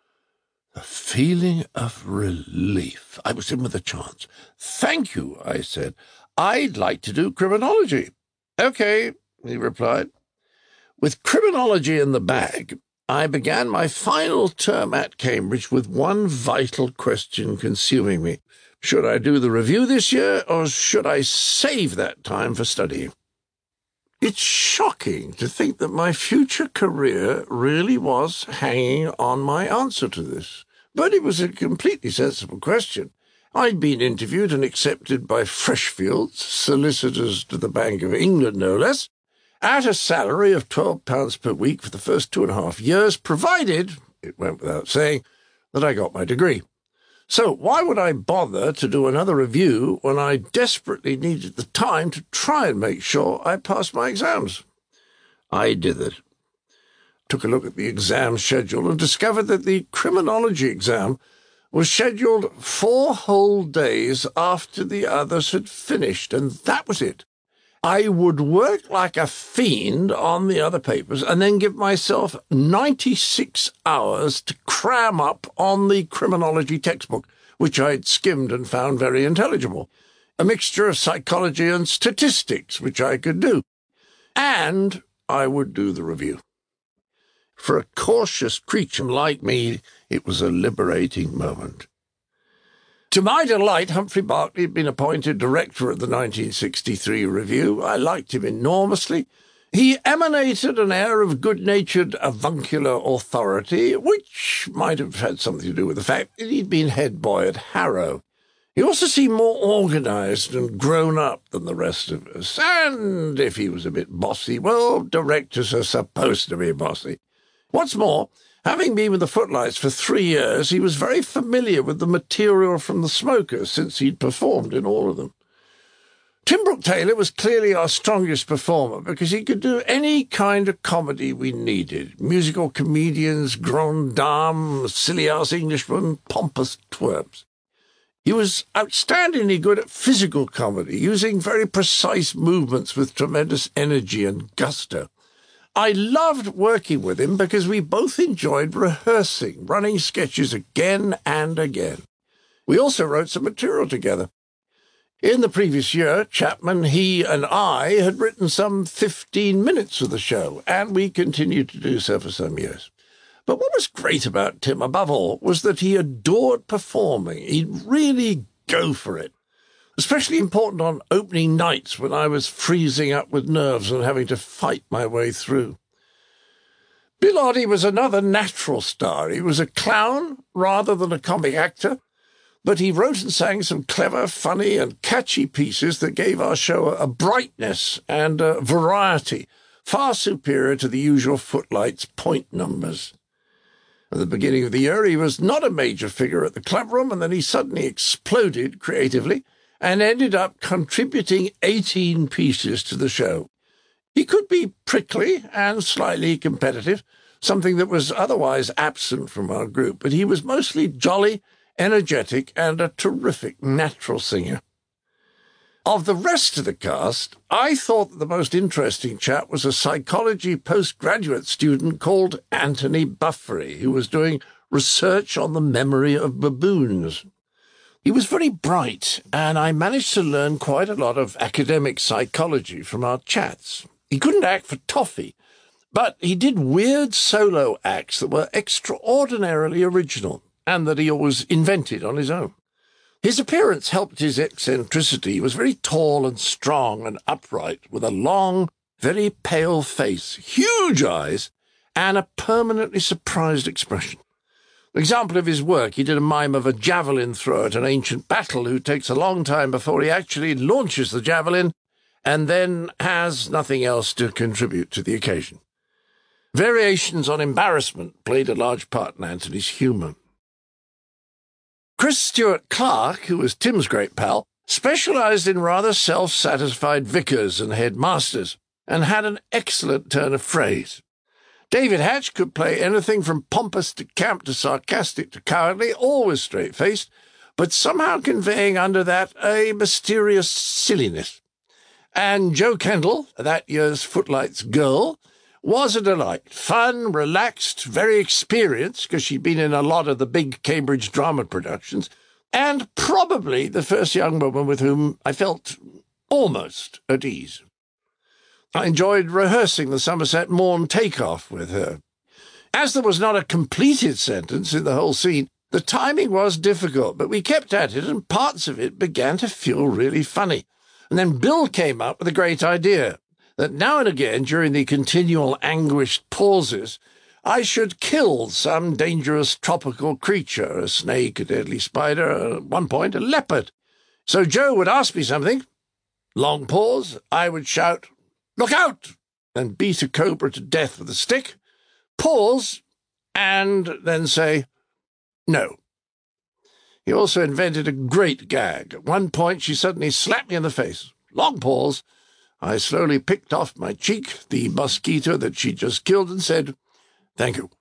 Speaker 1: A feeling of relief. I was in with a chance. Thank you, I said. I'd like to do criminology. Okay, he replied. With criminology in the bag, I began my final term at Cambridge with one vital question consuming me. Should I do the review this year, or should I save that time for studying? It's shocking to think that my future career really was hanging on my answer to this. But it was a completely sensible question. I'd been interviewed and accepted by Freshfields, solicitors to the Bank of England, no less, at a salary of twelve pounds per week for the first two and a half years, provided, it went without saying, that I got my degree. So why would I bother to do another review when I desperately needed the time to try and make sure I passed my exams? I did it. Took a look at the exam schedule and discovered that the criminology exam was scheduled four whole days after the others had finished, and that was it. I would work like a fiend on the other papers and then give myself ninety-six hours to cram up on the criminology textbook, which I'd skimmed and found very intelligible. A mixture of psychology and statistics, which I could do. And I would do the review. For a cautious creature like me, it was a liberating moment. To my delight, Humphrey Berkeley had been appointed director of the nineteen sixty-three review. I liked him enormously. He emanated an air of good-natured avuncular authority, which might have had something to do with the fact that he'd been head boy at Harrow. He also seemed more organised and grown up than the rest of us, and if he was a bit bossy, well, directors are supposed to be bossy. What's more, having been with the Footlights for three years, he was very familiar with the material from the Smokers, since he'd performed in all of them. Tim Brooke-Taylor was clearly our strongest performer because he could do any kind of comedy we needed. Musical comedians, grand dames, silly-ass Englishmen, pompous twerps. He was outstandingly good at physical comedy, using very precise movements with tremendous energy and gusto. I loved working with him because we both enjoyed rehearsing, running sketches again and again. We also wrote some material together. In the previous year, Chapman, he and I had written some fifteen minutes of the show, and we continued to do so for some years. But what was great about Tim, above all, was that he adored performing. He'd really go for it. Especially important on opening nights when I was freezing up with nerves and having to fight my way through. Bill Oddie was another natural star. He was a clown rather than a comic actor, but he wrote and sang some clever, funny and catchy pieces that gave our show a brightness and a variety far superior to the usual Footlights point numbers. At the beginning of the year, he was not a major figure at the clubroom, and then he suddenly exploded creatively and ended up contributing eighteen pieces to the show. He could be prickly and slightly competitive, something that was otherwise absent from our group, but he was mostly jolly, energetic, and a terrific natural singer. Of the rest of the cast, I thought that the most interesting chap was a psychology postgraduate student called Anthony Buffery, who was doing research on the memory of baboons. He was very bright, and I managed to learn quite a lot of academic psychology from our chats. He couldn't act for toffee, but he did weird solo acts that were extraordinarily original, and that he always invented on his own. His appearance helped his eccentricity. He was very tall and strong and upright, with a long, very pale face, huge eyes, and a permanently surprised expression. An example of his work, he did a mime of a javelin thrower at an ancient battle who takes a long time before he actually launches the javelin and then has nothing else to contribute to the occasion. Variations on embarrassment played a large part in Anthony's humour. Chris Stewart Clark, who was Tim's great pal, specialised in rather self-satisfied vicars and headmasters, and had an excellent turn of phrase. David Hatch could play anything from pompous to camp to sarcastic to cowardly, always straight-faced, but somehow conveying under that a mysterious silliness. And Jo Kendall, that year's Footlights girl, was a delight. Fun, relaxed, very experienced, because she'd been in a lot of the big Cambridge drama productions, and probably the first young woman with whom I felt almost at ease. I enjoyed rehearsing the Somerset Morn takeoff with her. As there was not a completed sentence in the whole scene, the timing was difficult, but we kept at it, and parts of it began to feel really funny. And then Bill came up with a great idea, that now and again, during the continual anguished pauses, I should kill some dangerous tropical creature, a snake, a deadly spider, at one point a leopard. So Jo would ask me something. Long pause, I would shout, "Look out!" and beat a cobra to death with a stick. Pause, and then say, "No." He also invented a great gag. At one point she suddenly slapped me in the face. Long pause. I slowly picked off my cheek the mosquito that she'd just killed and said, "Thank you."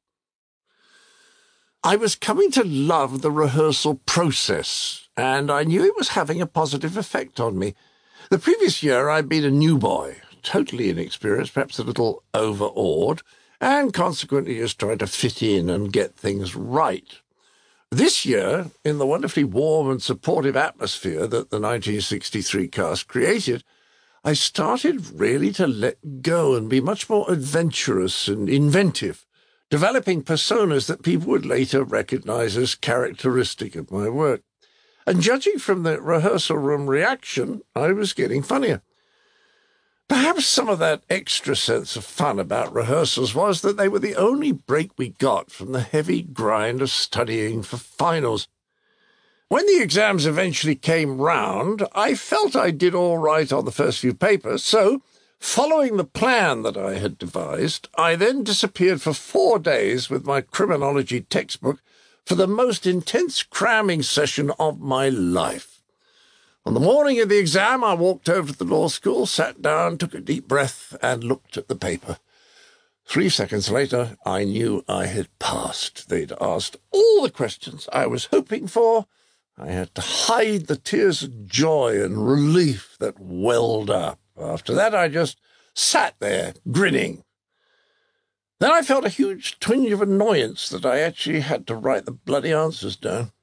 Speaker 1: I was coming to love the rehearsal process, and I knew it was having a positive effect on me. The previous year I'd been a new boy, totally inexperienced, perhaps a little overawed, and consequently just trying to fit in and get things right. This year, in the wonderfully warm and supportive atmosphere that the nineteen sixty-three cast created, I started really to let go and be much more adventurous and inventive, developing personas that people would later recognize as characteristic of my work. And judging from the rehearsal room reaction, I was getting funnier. Perhaps some of that extra sense of fun about rehearsals was that they were the only break we got from the heavy grind of studying for finals. When the exams eventually came round, I felt I did all right on the first few papers, so, following the plan that I had devised, I then disappeared for four days with my criminology textbook for the most intense cramming session of my life. On the morning of the exam, I walked over to the law school, sat down, took a deep breath, and looked at the paper. Three seconds later, I knew I had passed. They'd asked all the questions I was hoping for. I had to hide the tears of joy and relief that welled up. After that, I just sat there, grinning. Then I felt a huge twinge of annoyance that I actually had to write the bloody answers down.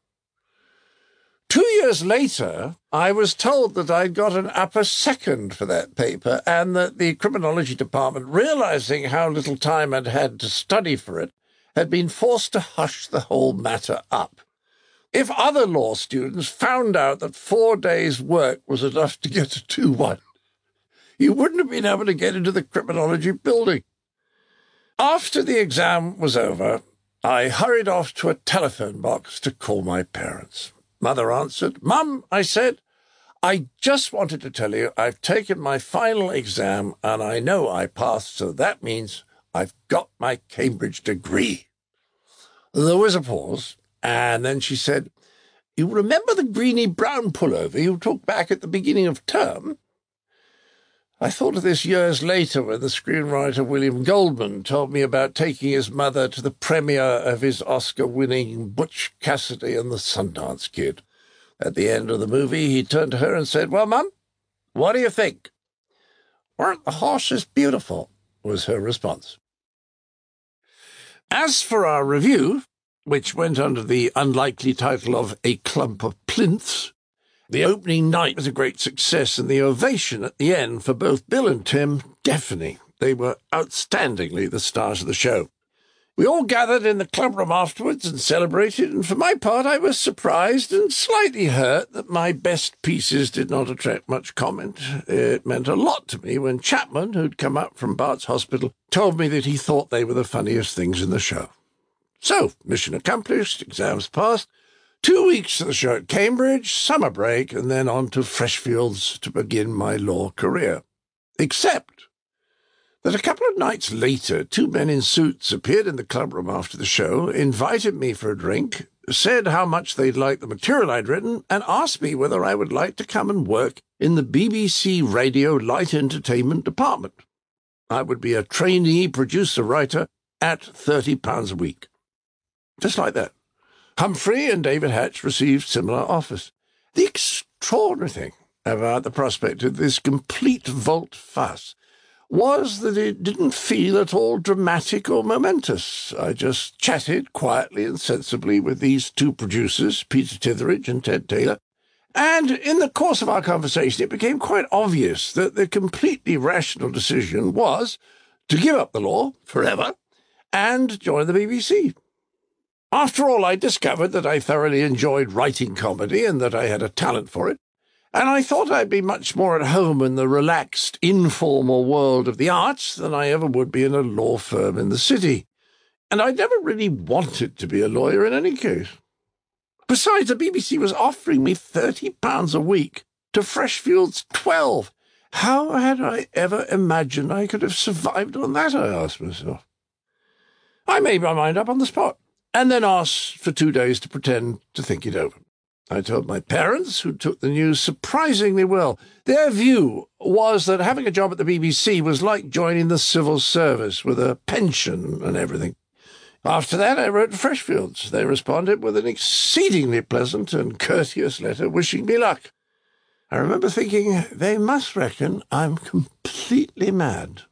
Speaker 1: Two years later, I was told that I'd got an upper second for that paper, and that the criminology department, realizing how little time I'd had to study for it, had been forced to hush the whole matter up. If other law students found out that four days' work was enough to get a two one, you wouldn't have been able to get into the criminology building. After the exam was over, I hurried off to a telephone box to call my parents. Mother answered. "Mum," I said, "I just wanted to tell you I've taken my final exam and I know I passed, so that means I've got my Cambridge degree." There was a pause, and then she said, "You remember the greeny brown pullover you took back at the beginning of term?" I thought of this years later when the screenwriter William Goldman told me about taking his mother to the premiere of his Oscar-winning Butch Cassidy and the Sundance Kid. At the end of the movie, he turned to her and said, "Well, Mum, what do you think?" "Weren't the horses beautiful?" was her response. As for our review, which went under the unlikely title of A Clump of Plinths. The opening night was a great success, and the ovation at the end for both Bill and Tim deafening. They were outstandingly the stars of the show. We all gathered in the clubroom afterwards and celebrated, and for my part I was surprised and slightly hurt that my best pieces did not attract much comment. It meant a lot to me when Chapman, who'd come up from Bart's Hospital, told me that he thought they were the funniest things in the show. So, mission accomplished, exams passed, two weeks of the show at Cambridge, summer break, and then on to Freshfields to begin my law career. Except that a couple of nights later, two men in suits appeared in the clubroom after the show, invited me for a drink, said how much they'd liked the material I'd written, and asked me whether I would like to come and work in the B B C Radio Light Entertainment Department. I would be a trainee producer-writer at thirty pounds a week. Just like that. Humphrey and David Hatch received similar offers. The extraordinary thing about the prospect of this complete volte-face was that it didn't feel at all dramatic or momentous. I just chatted quietly and sensibly with these two producers, Peter Titheridge and Ted Taylor, and in the course of our conversation it became quite obvious that the completely rational decision was to give up the law forever and join the B B C. After all, I discovered that I thoroughly enjoyed writing comedy and that I had a talent for it, and I thought I'd be much more at home in the relaxed, informal world of the arts than I ever would be in a law firm in the city. And I never really wanted to be a lawyer in any case. Besides, the B B C was offering me thirty pounds a week to Freshfields twelve. How had I ever imagined I could have survived on that, I asked myself. I made my mind up on the spot, and then asked for two days to pretend to think it over. I told my parents, who took the news surprisingly well. Their view was that having a job at the B B C was like joining the civil service, with a pension and everything. After that, I wrote to Freshfields. They responded with an exceedingly pleasant and courteous letter wishing me luck. I remember thinking, they must reckon I'm completely mad.